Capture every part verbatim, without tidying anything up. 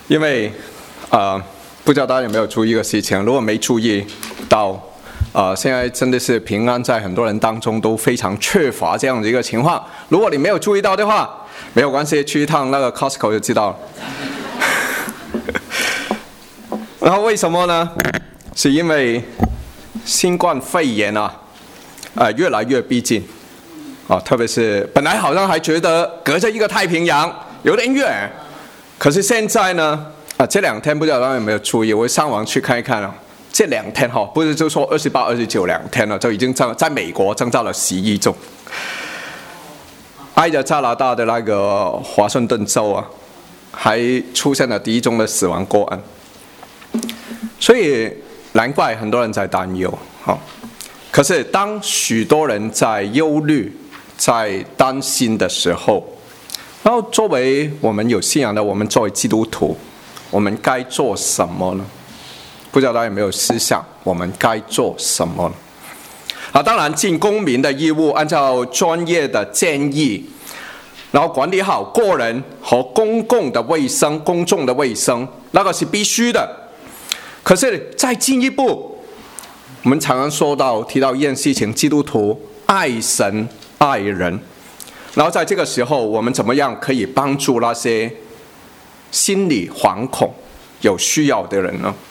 因为呃，不知道大家有没有注意一个事情，如果没注意到，呃，现在真的是平安在很多人当中都非常缺乏这样的一个情况。如果你没有注意到的话，没有关系，去一趟那个 Costco 就知道了。然后为什么呢？是因为新冠肺炎啊，呃，越来越逼近啊，特别是本来好像还觉得隔着一个太平洋有点远，可是现在呢，啊，这两天不知道大家有没有注意，我上网去看一看啊，这两天哈，不是就说二十八、二十九两天了，就已经在在美国增加了十一宗，挨着加拿大的那个华盛顿州啊，还出现了第一宗的死亡个案，所以难怪很多人在担忧哈。可是当许多人在忧虑、在担心的时候，然后作为我们有信仰的，我们作为基督徒，我们该做什么呢？不知道大家有没有思想，我们该做什么呢？啊，当然尽公民的义务，按照专业的建议，然后管理好个人和公共的卫生、公众的卫生，那个是必须的。可是再进一步，我们常常说到提到一件事情，基督徒爱神爱人，然后在这个时候，我们怎么样可以帮助那些心里惶恐、有需要的人呢？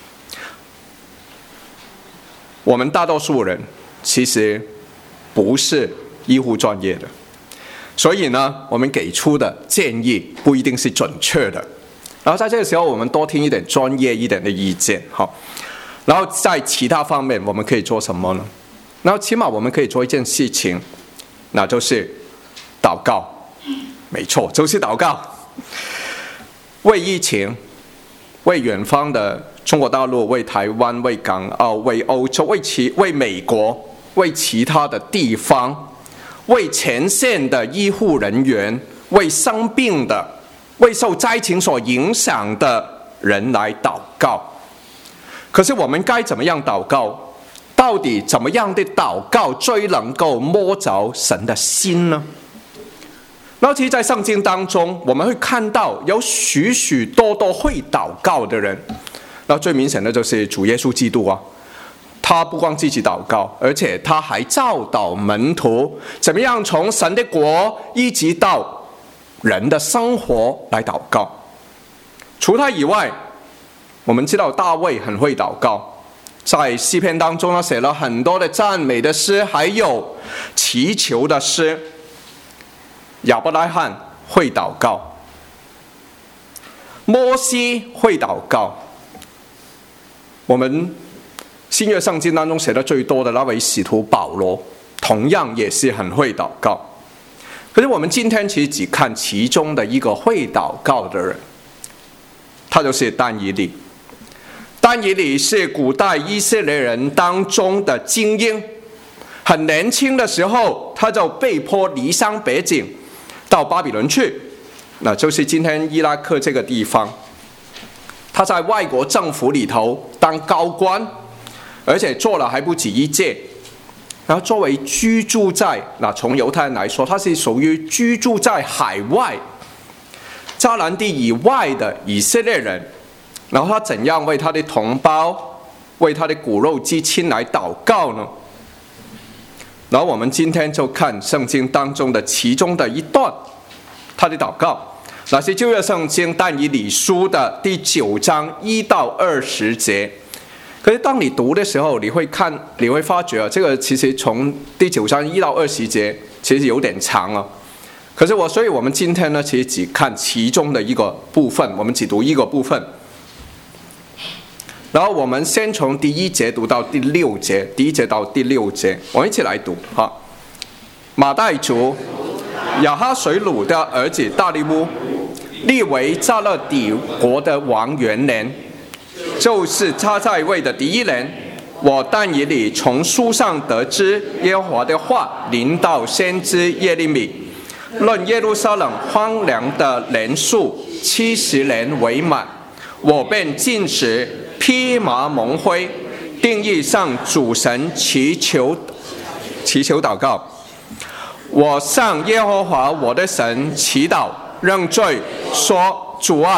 我们大多数人其实不是医护专业的，所以呢，我们给出的建议不一定是准确的。然后在这个时候，我们多听一点专业一点的意见，好。然后在其他方面，我们可以做什么呢？然后起码我们可以做一件事情，那就是祷告。没错，就是祷告。为疫情，为远方的中国大陆，为台湾，为港澳，为欧洲，为其为美国，为其他的地方，为前线的医护人员，为生病的，为受灾情所影响的人来祷告。可是我们该怎么样祷告？到底怎么样的祷告最能够摸着神的心呢？然后其实在圣经当中，我们会看到有许许多多会祷告的人。然后最明显的就是主耶稣基督啊，他不光自己祷告，而且他还教导门徒怎么样从神的国一直到人的生活来祷告。除他以外，我们知道大卫很会祷告，在诗篇当中他写了很多的赞美的诗，还有祈求的诗。亚伯拉罕会祷告，摩西会祷告。我们新约圣经当中写的最多的那位使徒保罗，同样也是很会祷告。可是我们今天其实只看其中的一个会祷告的人，他就是但以理。但以理是古代以色列人当中的精英，很年轻的时候他就被迫离乡背井到巴比伦去，那就是今天伊拉克这个地方。他在外国政府里头当高官，而且做了还不止一届。然后作为居住在，那从犹太人来说，他是属于居住在海外迦南地以外的以色列人。然后他怎样为他的同胞、为他的骨肉之亲来祷告呢？然后我们今天就看圣经当中的其中的一段他的祷告，那是旧约圣经但以理书的第九章一到二十节。可是当你读的时候，你会看，你会发觉啊，这个其实从第九章一到二十节其实有点长啊。可是我，所以我们今天呢，其实只看其中的一个部分，我们只读一个部分。然后我们先从第一节读到第六节，第一节到第六节，我们一起来读哈。马代族亚哈水鲁的儿子大利乌立为迦勒底国的王元年，就是他在位的第一年，我但以理从书上得知耶和华的话临到先知耶利米，论耶路撒冷荒凉的年数七十年为满，我便禁食披麻蒙灰，定义向主神祈求祈求祷告。我向耶和华我的神祈祷认罪，说：主啊，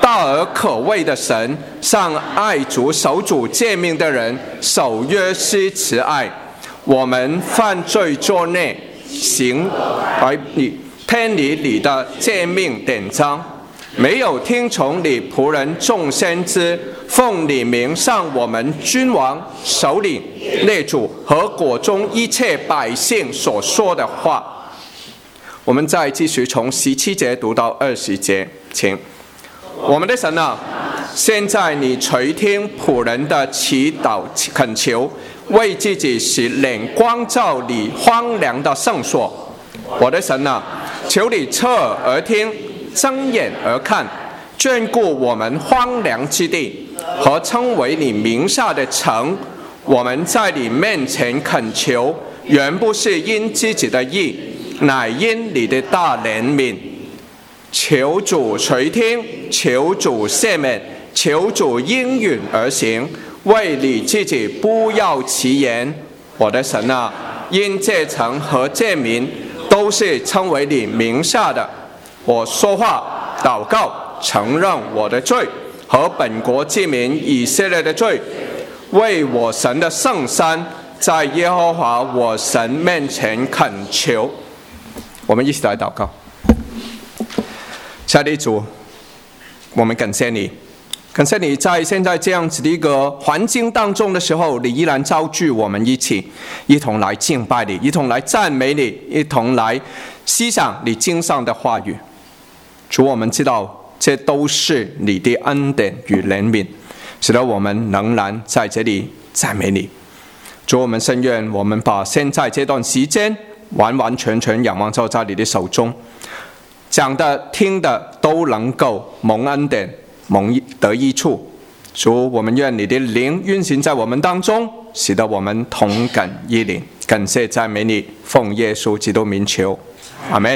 大而可畏的神，向爱主守主诫命的人守约施慈爱。我们犯罪作孽，行而你偏离你的诫命典章，没有听从你仆人众先知奉你名向我们君王、首领、列祖和国中一切百姓所说的话。我们再继续从十七节读到二十节，请。我们的神啊，现在你垂听仆人的祈祷恳求，为自己使脸光照你荒凉的圣所。我的神啊，求你侧耳而听，睁眼而看，眷顾我们荒凉之地和称为你名下的城。我们在你面前恳求，原不是因自己的义，乃因你的大怜悯。求主垂听，求主赦免，求主应允而行，为你自己不要其言。我的神啊，因这城和这民都是称为你名下的，我说话祷告，承认我的罪和本国之民以色列的罪，为我神的圣山，在耶和华我神面前恳求。我们一起来祷告。亲爱的主，我们感谢你，感谢你在现在这样子的一个环境当中的时候，你依然召聚我们一起，一同来敬拜你，一同来赞美你，一同来思想你经上的话语。主，我们知道这都是你的恩典与怜悯，使得我们仍然在这里赞美你。主，我们深愿我们把现在这段时间完完全全仰望在你的手中，讲的听的都能够蒙恩典，蒙得益处。主，我们愿你的灵运行在我们当中，使得我们同感一灵。感谢赞美你，奉耶稣基督名求，阿们。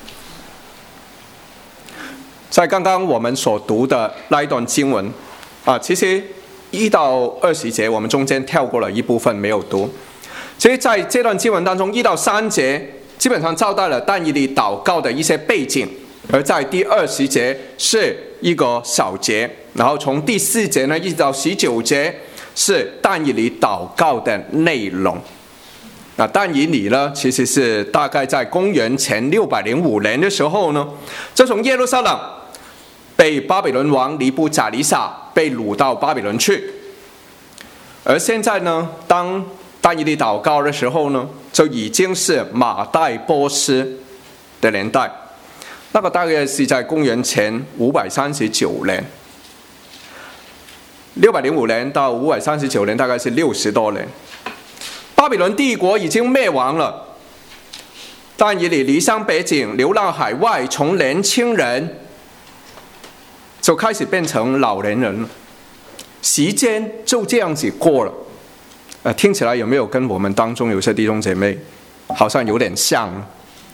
在刚刚我们所读的那一段经文啊，其实一到二十节我们中间跳过了一部分没有读。所以在这段经文当中，一到三节基本上交代了但以理祷告的一些背景，而在第二十节是一个小节，然后从第四节呢一直到十九节是但以理祷告的内容。那但以理呢，其实是大概在公元前六百零五年的时候呢，就从耶路撒冷被巴比伦王尼布甲尼撒被掳到巴比伦去，而现在呢，当但以理祷告的时候呢，就已经是马代波斯的年代，那个大概是在公元前五百三十九年，六百零五年到五百三十九年，大概是六十多年。巴比伦帝国已经灭亡了，但以理离乡背井，流浪海外，从年轻人就开始变成老年人了，时间就这样子过了。呃，听起来有没有跟我们当中有些弟兄姐妹好像有点像呢？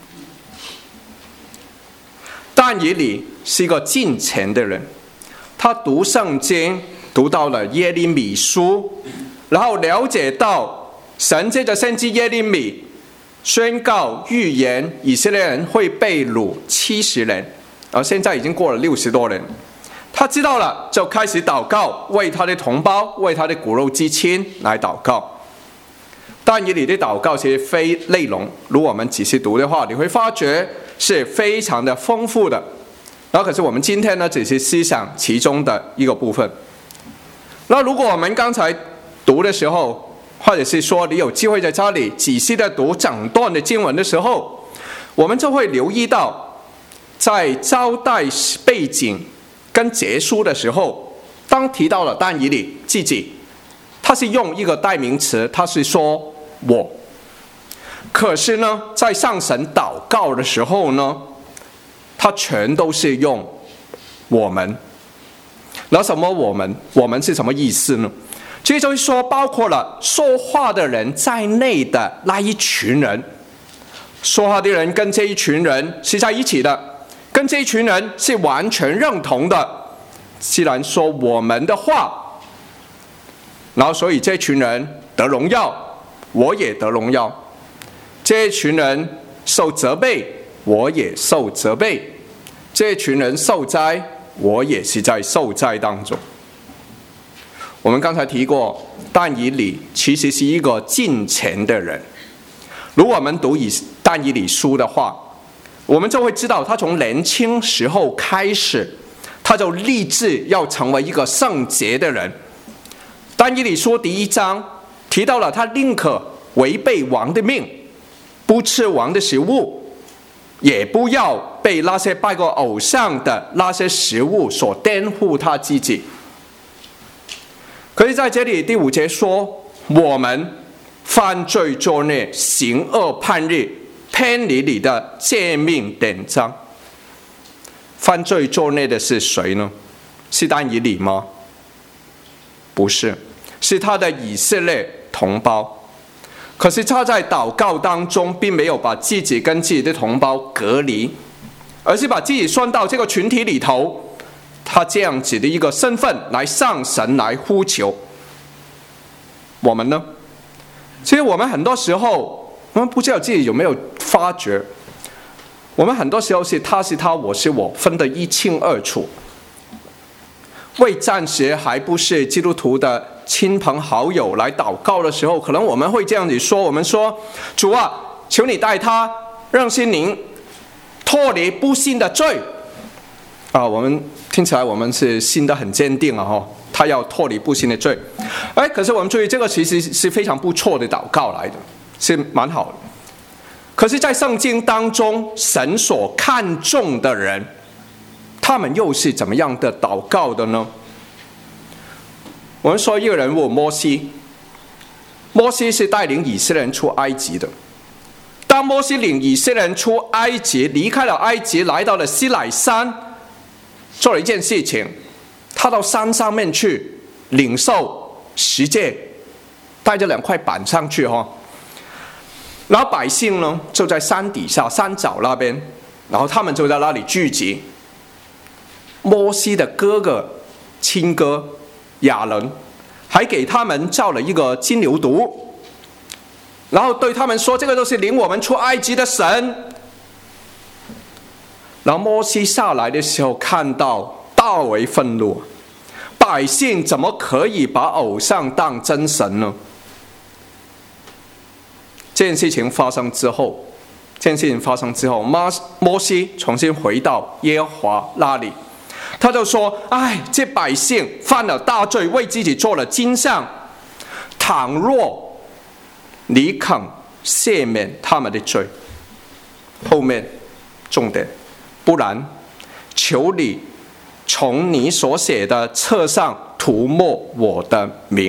但以理是一个敬虔的人，他读圣经读到了耶利米书，然后了解到神借着先知耶利米宣告预言以色列人会被掳七十年，而现在已经过了六十多年。他知道了，就开始祷告，为他的同胞，为他的骨肉之亲来祷告。但以理的祷告其实非内容，如果我们仔细读的话，你会发觉是非常的丰富的。然后可是我们今天呢，只是思想其中的一个部分。那如果我们刚才读的时候，或者是说你有机会在家里仔细的读整段的经文的时候，我们就会留意到，在交代背景跟结束的时候，当提到了但以理自己，他是用一个代名词，他是说我。可是呢，在向神祷告的时候呢，他全都是用我们。那什么我们？我们是什么意思呢？其实就是说，包括了说话的人在内的那一群人，说话的人跟这一群人是在一起的。跟这一群人是完全认同的，既然说我们的话，然后所以这群人得荣耀，我也得荣耀；这一群人受责备，我也受责备；这一群人受灾， 我也是在受灾当中。我们刚才提过，但以理其实是一个敬虔的人。如果我们读以但以理书的话，我们就会知道他从年轻时候开始，他就立志要成为一个圣洁的人。但以理书第一章提到了他宁可违背王的命，不吃王的食物，也不要被那些拜过偶像的那些食物所颠覆他自己。可是在这里第五节说，我们犯罪作孽，行恶叛逆，偏离你的诫命典章。犯罪作孽的是谁呢？是但以理吗？不是，是他的以色列同胞。可是他在祷告当中并没有把自己跟自己的同胞隔离，而是把自己算到这个群体里头，他这样子的一个身份来向神来呼求。我们呢？其实我们很多时候，我们不知道自己有没有发觉，我们很多时候是他是他，我是我，分得一清二楚。为暂时还不是基督徒的亲朋好友来祷告的时候，可能我们会这样子说，我们说，主啊，求你带他让心灵脱离不信的罪啊。我们听起来我们是信得很坚定啊，哈，他要脱离不信的罪。哎，可是我们注意，这个其实是非常不错的祷告来的，是蛮好的。可是在圣经当中，神所看重的人，他们又是怎么样的祷告的呢？我们说一个人物，摩西。摩西是带领以色列人出埃及的。当摩西领以色列人出埃及，离开了埃及，来到了西乃山，做了一件事情，他到山上面去领受十诫，带着两块板上去哈。然后百姓呢就在山底下山脚那边，然后他们就在那里聚集。摩西的哥哥亲哥亚伦还给他们造了一个金牛犊，然后对他们说，这个都是领我们出埃及的神。然后摩西下来的时候看到，大为愤怒，百姓怎么可以把偶像当真神呢？这件事情发生之后，这件事情发生之后，摩西重新回到耶和华那里，他就说：“哎，这百姓犯了大罪，为自己做了金像。倘若你肯赦免他们的罪，后面重点，不然，求你从你所写的册上涂抹我的名。”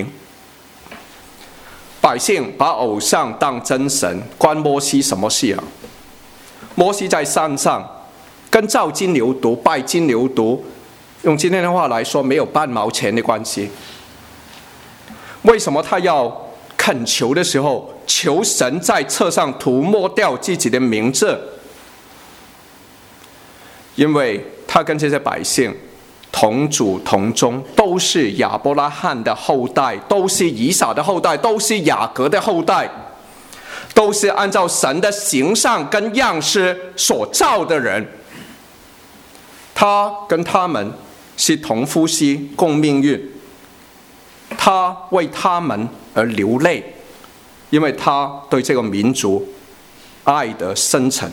百姓把偶像当真神，关摩西什么事啊？摩西在山上跟造金牛犊、拜金牛犊，用今天的话来说，没有半毛钱的关系。为什么他要恳求的时候，求神在册上涂抹掉自己的名字？因为他跟这些百姓同祖同宗，都是亚伯拉罕的后代，都是以撒的后代，都是雅各的后代，都是按照神的形象跟样式所造的人。他跟他们是同呼吸共命运，他为他们而流泪，因为他对这个民族爱得深沉。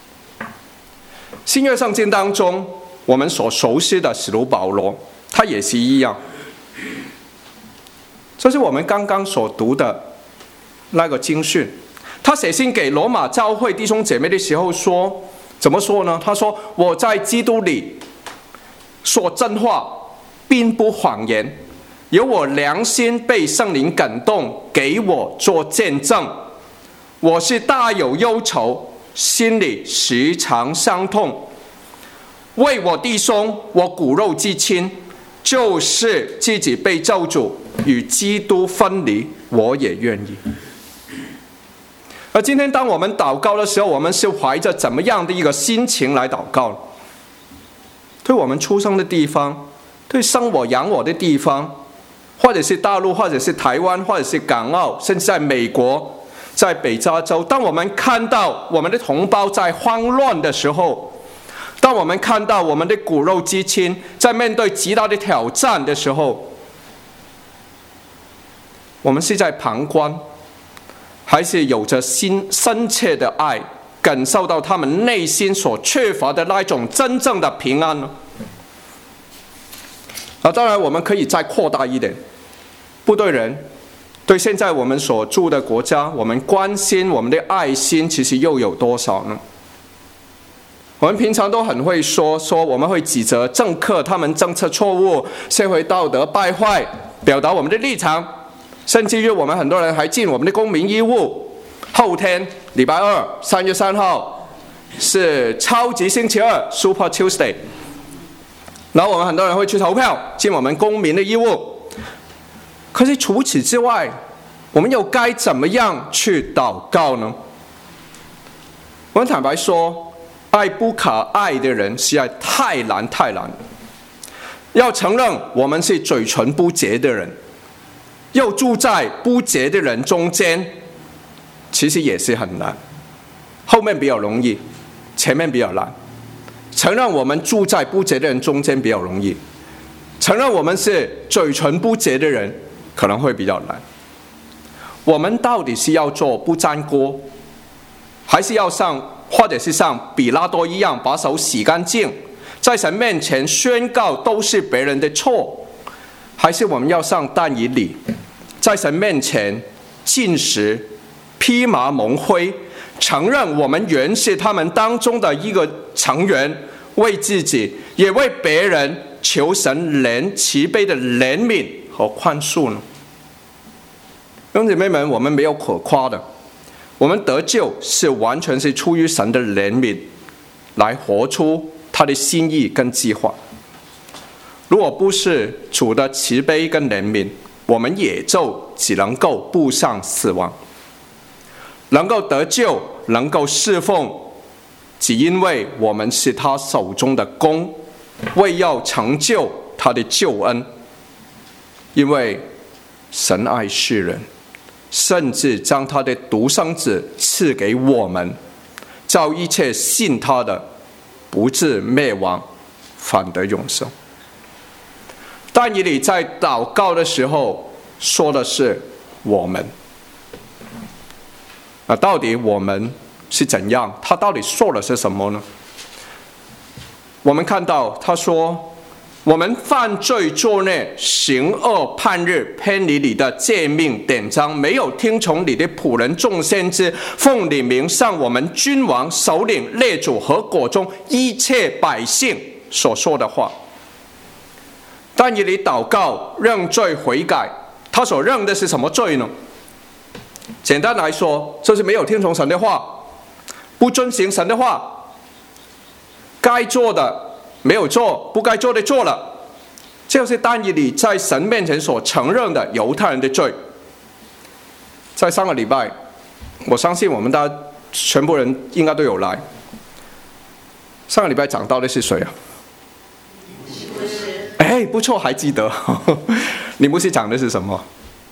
新约圣经当中，我们所熟悉的使徒保罗，他也是一样。这是我们刚刚所读的那个经训。他写信给罗马教会弟兄姐妹的时候说，怎么说呢？他说：“我在基督里说真话，并不谎言，有我良心被圣灵感动，给我做见证。我是大有忧愁，心里时常伤痛。为我弟兄，我骨肉之亲，就是自己被咒诅，与基督分离，我也愿意。”而今天当我们祷告的时候，我们是怀着怎么样的一个心情来祷告？对我们出生的地方，对生我养我的地方，或者是大陆，或者是台湾，或者是港澳，甚至在美国，在北加州，当我们看到我们的同胞在慌乱的时候，当当我们看到我们的骨肉之亲在面对极大的挑战的时候，我们是在旁观，还是有着心深切的爱，感受到他们内心所缺乏的那一种真正的平安呢？啊，当然我们可以再扩大一点，部队人对现在我们所住的国家，我们关心我们的爱心其实又有多少呢？我们平常都很会说说我们会指责政客他们政策错误，社会道德败坏，表达我们的立场，甚至于我们很多人还尽我们的公民义务。后天礼拜二三月三号是超级星期二 Super Tuesday， 然后我们很多人会去投票，尽我们公民的义务。可是除此之外，我们又该怎么样去祷告呢？我们坦白说，爱不可爱的人实在太难太难。要承认我们是嘴唇不洁的人，又住在不洁的人中间，其实也是很难。后面比较容易，前面比较难。承认我们住在不洁的人中间比较容易，承认我们是嘴唇不洁的人可能会比较难。我们到底是要做不粘锅，还是要像或者是像比拉多一样把手洗干净，在神面前宣告都是别人的错？还是我们要像但以理，在神面前禁食，披麻蒙灰，承认我们原是他们当中的一个成员，为自己也为别人求神怜慈悲的怜悯和宽恕呢？弟兄姐妹们，我们没有可夸的，我们得救是完全是出于神的怜悯，来活出他的心意跟计划。如果不是主的慈悲跟怜悯，我们也就只能够步上死亡。能够得救，能够侍奉，只因为我们是他手中的工，为要成就他的救恩。因为神爱世人，甚至将他的独生子赐给我们，叫一切信他的不至灭亡，反得永生。但以理在祷告的时候说的是我们，那到底我们是怎样？他到底说的是什么呢？我们看到他说，我们犯罪作孽，行恶叛逆，偏离你的诫命典章，没有听从你的仆人众先知奉你名向我们君王、首领、列祖和国中一切百姓所说的话。但以理祷告认罪悔改，他所认的是什么罪呢？简单来说，就是没有听从神的话，不遵行神的话，该做的没有做，不该做的做了，这就是但以理在神面前所承认的犹太人的罪。在上个礼拜，我相信我们大家全部人应该都有来。上个礼拜讲到的是谁啊？哎，不错，还记得。你牧师讲的是什么？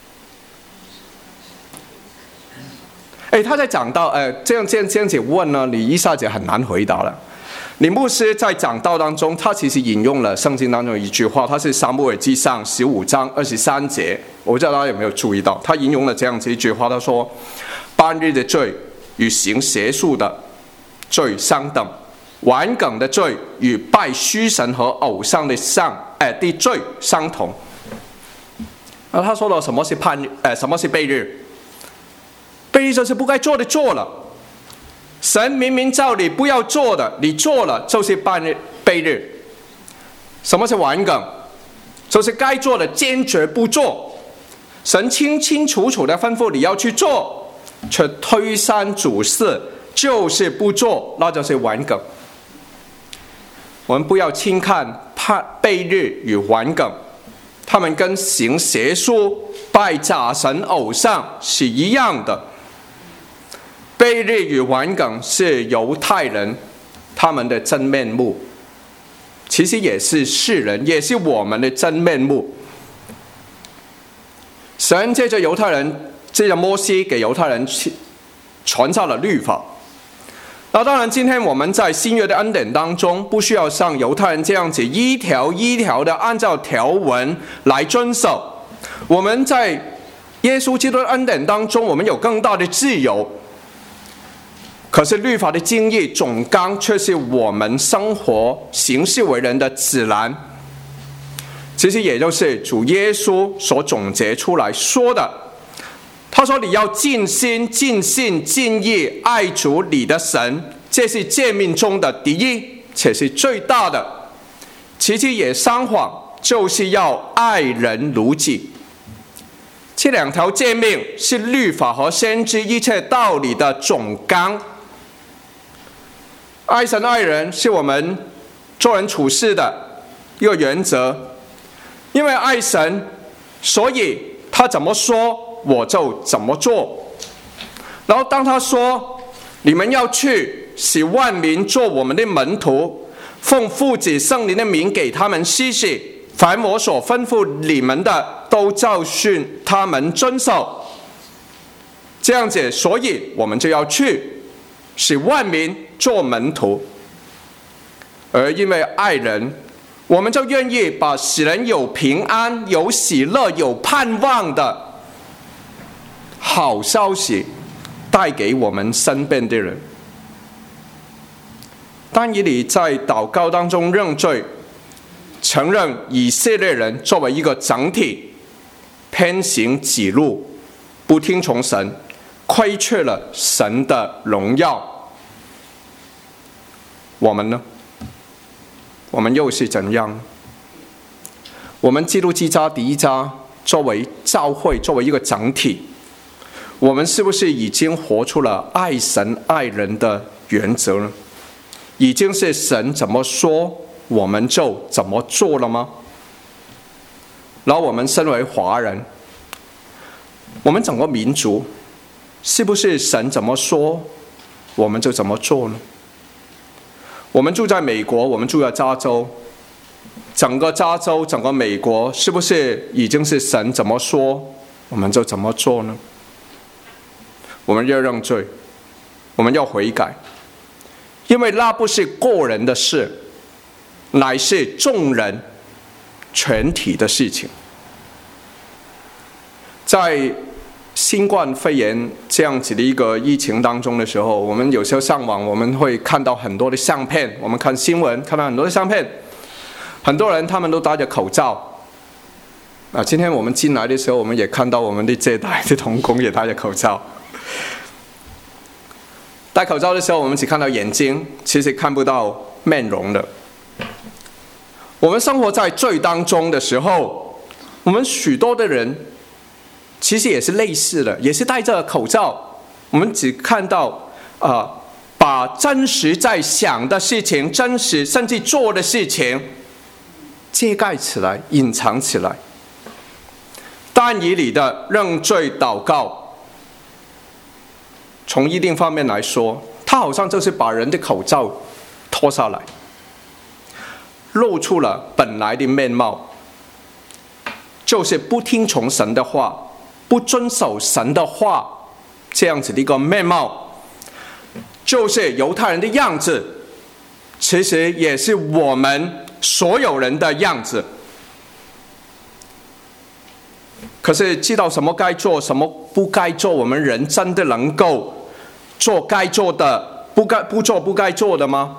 哎，他在讲到，呃，这样这样这样子问呢，你一下子很难回答了。你牧师在讲道当中，他其实引用了圣经当中一句话，他是撒母耳记上十五章二十三节，我不知道大家有没有注意到，他引用了这样子一句话，他说：“半日的罪与行邪术的罪相等，顽梗的罪与拜虚神和偶像的上呃的罪相同。”那他说了什么是叛呃什么是悖逆？悖逆就是不该做的做了。神明明叫你不要做的，你做了就是悖逆。什么是顽梗？就是该做的坚决不做。神清清楚楚的吩咐你要去做，却推三阻四，就是不做，那就是顽梗。我们不要轻看悖逆与顽梗，他们跟行邪术、拜假神偶像是一样的。悖逆与顽梗是犹太人他们的真面目，其实也是世人，也是我们的真面目。神借着犹太人，借着摩西给犹太人传下了律法， 那当然，今天我们在新约的恩典当中，不需要像犹太人这样子一条一条的按照条文来遵守。我们在耶稣基督的恩典当中，我们有更大的自由。可是律法的精义总纲却是我们生活行事为人的指南。其实也就是主耶稣所总结出来说的。他说：“你要尽心、尽性、尽意爱主你的神，这是诫命中的第一，且是最大的。其次也相仿，就是要爱人如己。”这两条诫命是律法和先知一切道理的总纲。爱神爱人是我们做人处事的一个原则，因为爱神，所以他怎么说我就怎么做。然后当他说你们要去使万民做我们的门徒，奉父子圣灵的名给他们施洗，凡我所吩咐你们的都教训他们遵守。这样子，所以我们就要去使万民做门徒。而因为爱人，我们就愿意把使人有平安、有喜乐、有盼望的好消息带给我们身边的人。但以理在祷告当中认罪，承认以色列人作为一个整体偏行己路，不听从神，亏缺了神的荣耀。我们呢？我们又是怎样？我们基督之家第一家作为教会，作为一个整体，我们是不是已经活出了爱神爱人的原则呢？已经是神怎么说我们就怎么做了吗？然后我们身为华人，我们整个民族是不是神怎么说我们就怎么做呢？我们住在美国，我们住在加州，整个加州整个美国是不是已经是神怎么说我们就怎么做呢？我们要认罪，我们要悔改，因为那不是个人的事，乃是众人全体的事情。在新冠肺炎这样子的一个疫情当中的时候，我们有时候上网，我们会看到很多的相片，我们看新闻看到很多的相片，很多人他们都戴着口罩。啊，今天我们进来的时候，我们也看到我们的接待的同工也戴着口罩。戴口罩的时候，我们只看到眼睛，其实看不到面容的。我们生活在罪当中的时候，我们许多的人其实也是类似的，也是戴着口罩。我们只看到啊、呃，把真实在想的事情、真实甚至做的事情遮盖起来、隐藏起来。但以理的认罪祷告，从一定方面来说，他好像就是把人的口罩脱下来，露出了本来的面貌，就是不听从神的话，不遵守神的话，这样子的一个面貌，就是犹太人的样子，其实也是我们所有人的样子。可是知道什么该做，什么不该做，我们人真的能够做该做的，不该不做不该做的吗？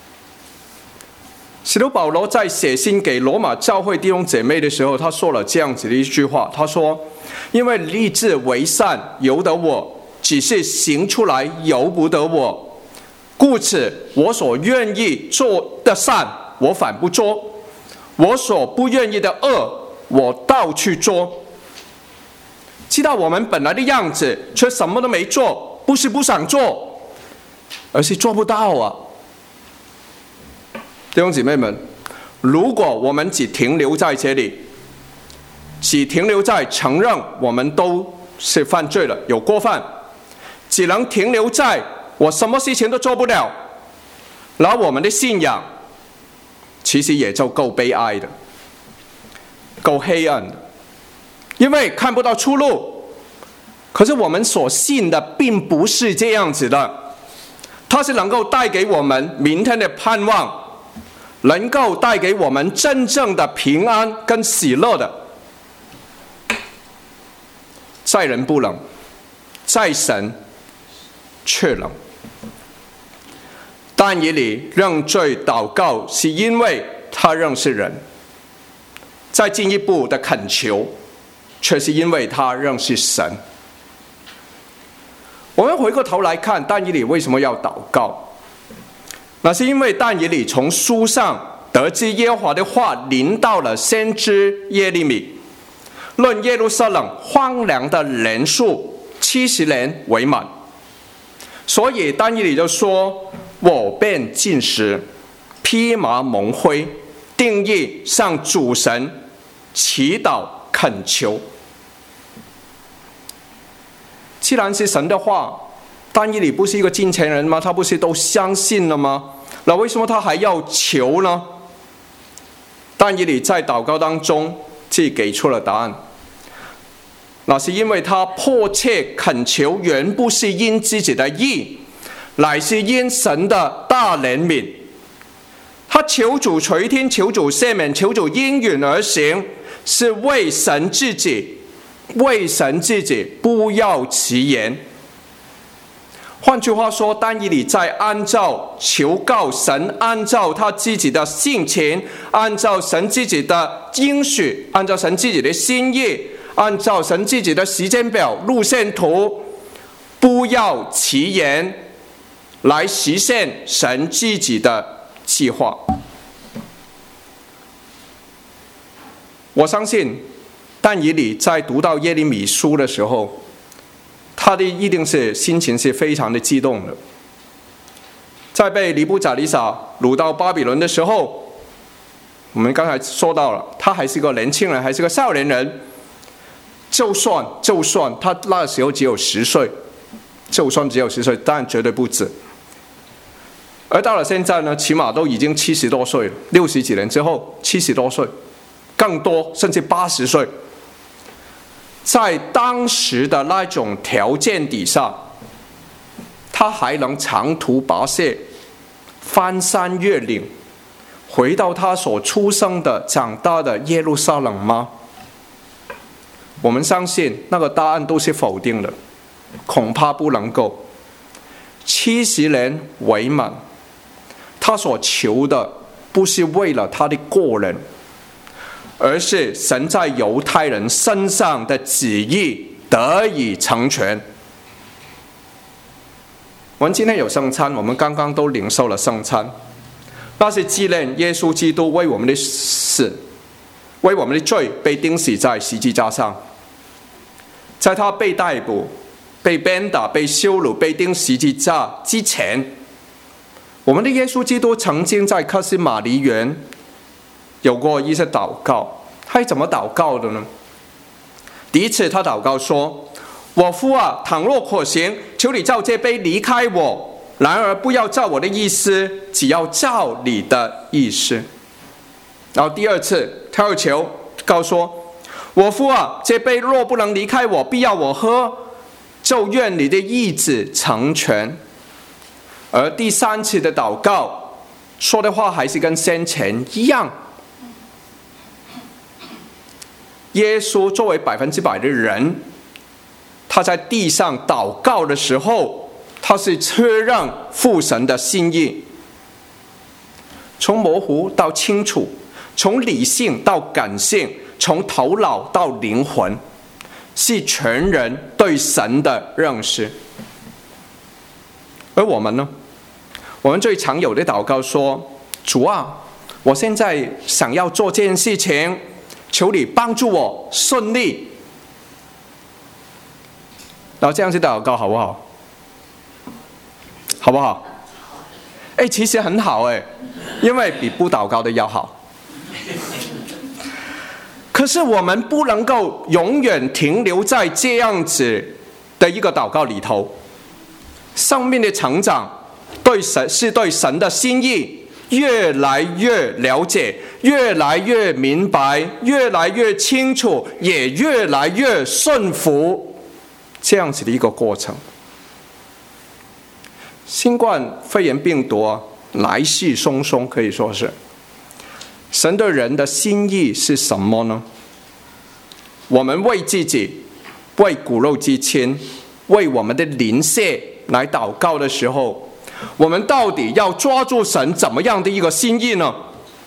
使徒保罗在写信给罗马教会弟兄姐妹的时候，他说了这样子的一句话，他说：因为立志为善由得我，只是行出来由不得我，故此我所愿意做的善我反不做，我所不愿意的恶我倒去做。知道我们本来的样子，却什么都没做，不是不想做，而是做不到啊！弟兄姊妹们，如果我们只停留在这里，只停留在承认我们都是犯罪了，有过犯，只能停留在我什么事情都做不了，然后我们的信仰其实也就够悲哀的，够黑暗的，因为看不到出路。可是我们所信的并不是这样子的， 它是能够带给我们明天的盼望，能够带给我们真正的平安跟喜乐的。在人不能，在神却能。但以理认罪祷告，是因为他认识人；再进一步的恳求，却是因为他认识神。我们回过头来看，但以理为什么要祷告？那是因为但以理从书上得知耶和华的话临到了先知耶利米，论耶路撒冷荒凉的年数七十年为满，所以但以理就说：“我便进食，披麻蒙灰，定义向主神祈祷恳求。”既然是神的话，但以理不是一个金钱人吗？他不是都相信了吗？那为什么他还要求呢？但以理在祷告当中既给出了答案，那是因为他迫切恳求，原不是因自己的义，乃是因神的大怜悯。他求主垂听，求主赦免，求主应允而行，是为神自己，为神自己，不要其言。换句话说，但以理在按照求告神，按照他自己的性情，按照神自己的应许，按照神自己的心意，按照神自己的时间表、路线图，不要其言，来实现神自己的计划。我相信但以理在读到耶利米书的时候，他的一定是心情是非常的激动的。在被尼布甲尼撒掳到巴比伦的时候，我们刚才说到了，他还是个年轻人，还是个少年人。就算就算他那时候只有十岁，就算只有十岁，但绝对不止。而到了现在呢，起码都已经七十多岁了，六十几年之后，七十多岁，更多甚至八十岁。在当时的那种条件底下，他还能长途跋涉，翻山越岭，回到他所出生的、长大的耶路撒冷吗？我们相信那个答案都是否定的，恐怕不能够。七十年为满，他所求的不是为了他的个人，而是神在犹太人身上的旨意得以成全。我们今天有圣餐，我们刚刚都领受了圣餐，那是纪念耶稣基督为我们的死，为我们的罪被钉死在十字架上。在他被逮捕、被鞭打、被羞辱、被钉十字架之前，我们的耶稣基督曾经在客西马尼园有过一些祷告。他怎么祷告的呢？第一次他祷告说：“我父啊，倘若可行，求你照这杯离开我，然而不要照我的意思，只要照你的意思。”然后第二次他又求告说：“我父啊，这杯若不能离开我，必要我喝，就愿你的意志成全。”而第三次的祷告说的话还是跟先前一样。耶稣作为百分之百的人，他在地上祷告的时候，他是确认父神的心意，从模糊到清楚，从理性到感性，从头脑到灵魂，是全人对神的认识。而我们呢？我们最常有的祷告说：“主啊，我现在想要做这件事情，求你帮助我顺利。”然后这样子祷告好不好？好不好？哎，其实很好哎，因为比不祷告的要好。可是我们不能够永远停留在这样子的一个祷告里头。生命的成长，对神是对神的心意越来越了解，越来越明白，越来越清楚，也越来越顺服，这样子的一个过程。 新冠肺炎病毒啊，来势汹汹，可以说是。神对人的心意是什么呢？我们为自己、为骨肉之亲、为我们的邻舍来祷告的时候，我们到底要抓住神怎么样的一个心意呢？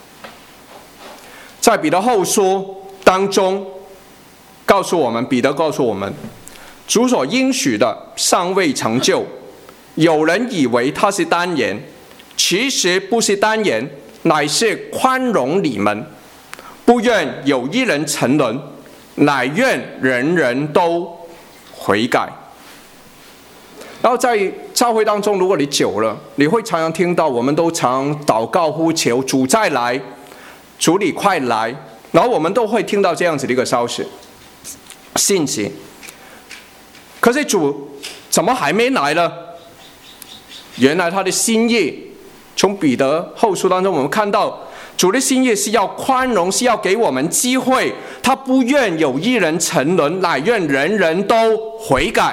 在彼得后书当中告诉我们，彼得告诉我们，主所应许的尚未成就，有人以为他是单言，其实不是单言，乃是宽容你们，不愿有一人沉沦，乃愿人人都悔改。然后在教会当中，如果你久了，你会常常听到我们都常祷告呼求主再来，主你快来，然后我们都会听到这样子的一个消息信息。可是主怎么还没来呢？原来他的心意，从彼得后书当中我们看到，主的心意是要宽容，是要给我们机会，他不愿有一人沉沦，乃愿人人都悔改。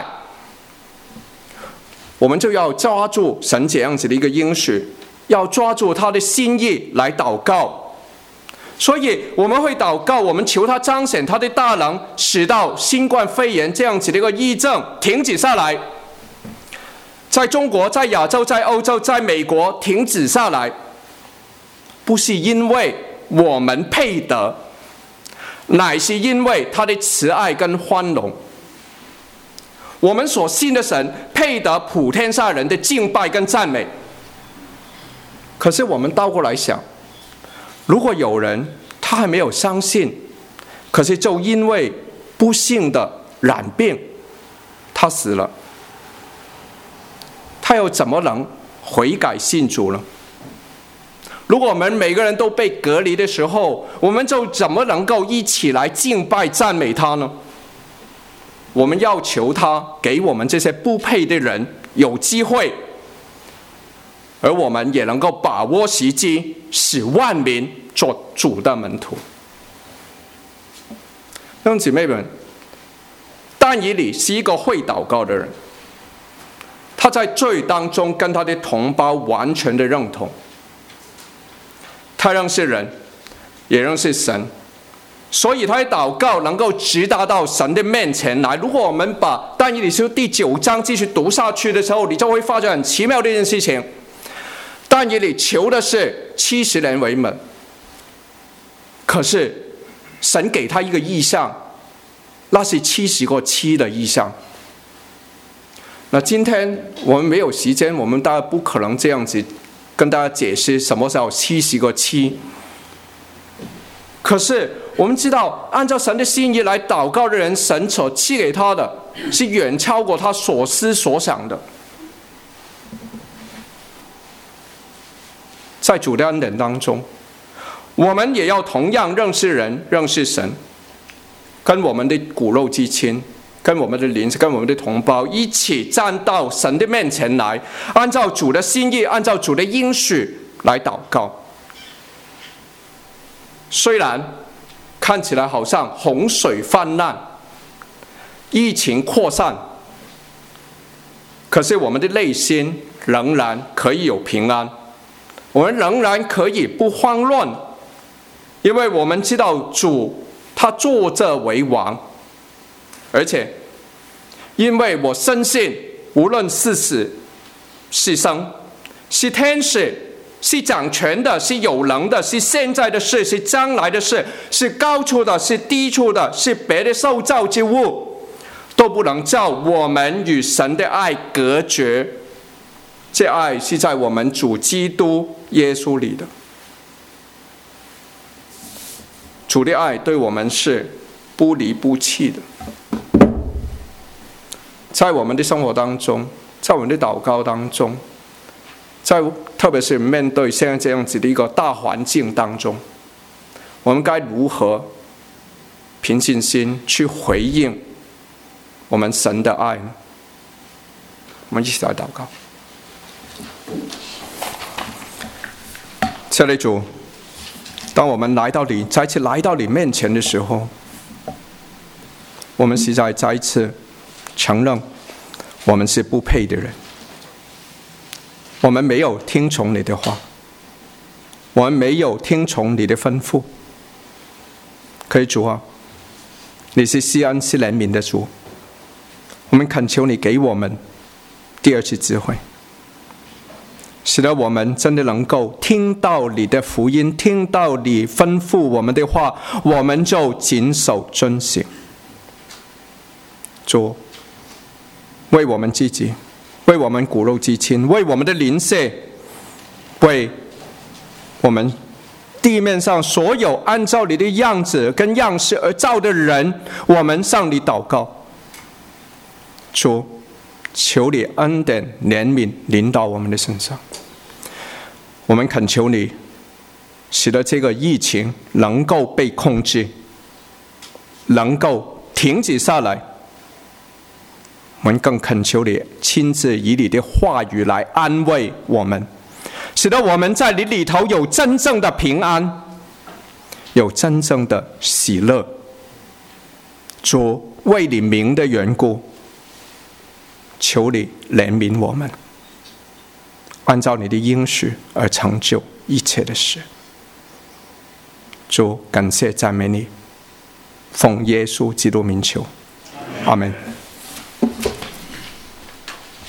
我们就要抓住神这样子的一个应许，要抓住他的心意来祷告。所以我们会祷告，我们求他彰显他的大能，使到新冠肺炎这样子的一个疫症停止下来，在中国、在亚洲、在欧洲、在美国停止下来。不是因为我们配得，乃是因为他的慈爱跟宽容。我们所信的神配得普天下人的敬拜跟赞美。可是我们倒过来想，如果有人他还没有相信，可是就因为不幸的染病他死了，他又怎么能悔改信主呢？如果我们每个人都被隔离的时候，我们就怎么能够一起来敬拜赞美他呢？我们要求他给我们这些不配的人有机会，而我们也能够把握时机，使万民做主的门徒。弟兄姊妹们，但以理是一个会祷告的人，他在罪当中跟他的同胞完全的认同，他认识人，也认识神，所以他的祷告能够直达到神的面前来。如果我们把但以理书第九章继续读下去的时候，你就会发觉很奇妙的一件事情。但以理求的是七十年为门，可是神给他一个意象，那是七十个七的意象。那今天我们没有时间，我们大家不可能这样子跟大家解释什么叫七十个七。可是我们知道，按照神的心意来祷告的人，神所赐给他的是远超过他所思所想的。在主的恩典当中，我们也要同样认识人，认识神，跟我们的骨肉之亲，跟我们的邻舍，跟我们的同胞一起站到神的面前来，按照主的心意，按照主的应许来祷告。虽然看起来好像洪水泛滥，疫情扩散，可是我们的内心仍然可以有平安，我们仍然可以不慌乱，因为我们知道主他坐着为王，而且因为我深信，无论是死是生，是天使，是掌权的，是有能的，是现在的事，是将来的事，是高处的，是低处的，是别的受造之物，都不能叫我们与神的爱隔绝。这爱是在我们主基督耶稣里的。主的爱对我们是不离不弃的。在我们的生活当中，在我们的祷告当中，在特别是面对现在这样子的一个大环境当中，我们该如何凭信心去回应我们神的爱呢？我们一起来祷告。亲爱的主，当我们来到你再次来到你面前的时候，我们实在再一次承认我们是不配的人， 我们没有听从你的话，我们没有听从你的吩咐。可以主啊，你是施恩是怜悯的主，我们恳求你给我们第二次智慧，使得我们真的能够听到你的福音，听到你吩咐我们的话，我们就谨守遵行。主，为我们自己，为我们骨肉之亲，为我们的邻舍，为我们地面上所有按照你的样子跟样式而造的人，我们向你祷告。主，求你恩典怜悯临到我们的身上，我们恳求你，使得这个疫情能够被控制，能够停止下来。我们更恳求你亲自以你的话语来安慰我们，使得我们在你里头有真正的平安，有真正的喜乐。主，为你名的缘故，求你怜悯我们，按照你的应许而成就一切的事。主，感谢赞美你，奉耶稣基督名求，阿们。